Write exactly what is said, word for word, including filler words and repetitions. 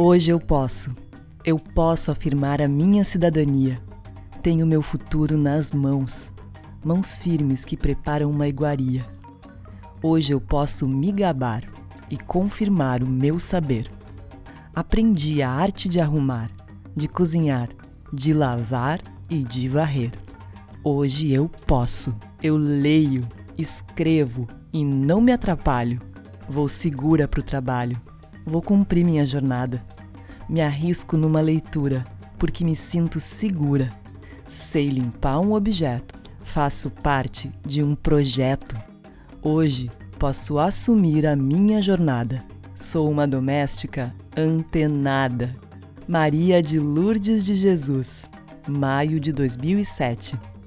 Hoje eu posso. Eu posso afirmar a minha cidadania. Tenho meu futuro nas mãos. Mãos firmes que preparam uma iguaria. Hoje eu posso me gabar e confirmar o meu saber. Aprendi a arte de arrumar, de cozinhar, de lavar e de varrer. Hoje eu posso. Eu leio, escrevo e não me atrapalho. Vou segura pro trabalho. Vou cumprir minha jornada. Me arrisco numa leitura, porque me sinto segura. Sei limpar um objeto. Faço parte de um projeto. Hoje posso assumir a minha jornada. Sou uma doméstica antenada. Maria de Lourdes de Jesus, maio de dois mil e sete.